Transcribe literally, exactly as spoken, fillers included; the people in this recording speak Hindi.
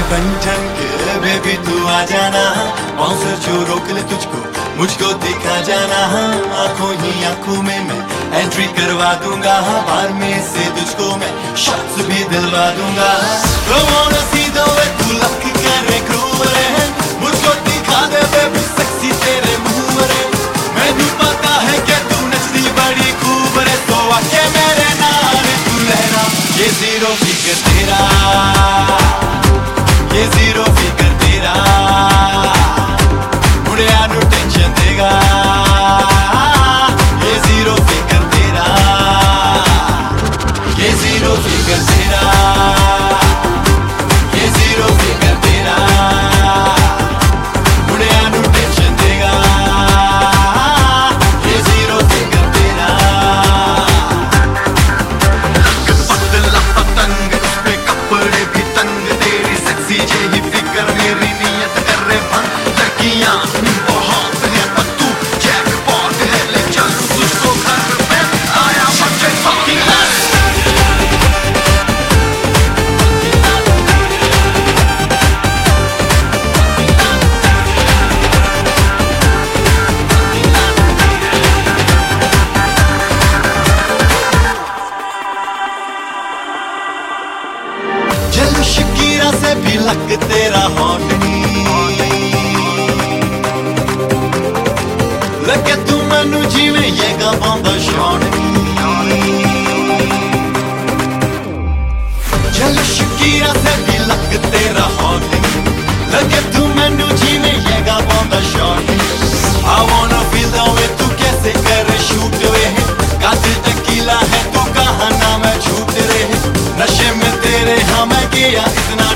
बन ठन के बेबी तू आ जाना, बाउंसर जो रोक ले तुझको मुझको दिखा जाना। आंखों ही आंखों में मैं एंट्री करवा दूंगा, बार में से तुझको मैं शॉट्स भी दिलवा दूंगा। Come on, see the way तू लक करे groove रे, मुझको दिखा दे बेबी सेक्सी तेरे मुंह रे। मैनू पता है कि तू नचती बड़ी खूब रे, तो आके मेरे नाल तू लहरा। ये जीरो फिगर तेरा, ये जीरो फिगर तेरा, मुड़िया नू टेंशन देगा। ये जीरो फिगर तेरा, ये जीरो फिगर तेरा, ये जीरो फिगर तेरा, मुड़िया नू टेंशन देगा। ये जीरो फिगर तेरा, पतला पतंग पे कपड़े भी तंग, तेरी सेक्सी जेही फिगर मेरी नियत कर रे भंग। लड़कियां बहुत है पर तू जैकपॉट है, ले चल तुझको घर पे आया बच्चे fucking nuts। चल शकीरा से भी लग तेरा हॉट लगे तू मैनू जिवें ये गावांदा शॉट। चल शकीरा से भी लग तेरा हॉट लगे तू मैनू जिवें ये गावांदा shot. I wanna feel the way तू कैसे करे शूट वे, कातिल टकीला है तू कहाँ ना मैं झूठ रहे। नशे में तेरे हाँ मैं गया इतना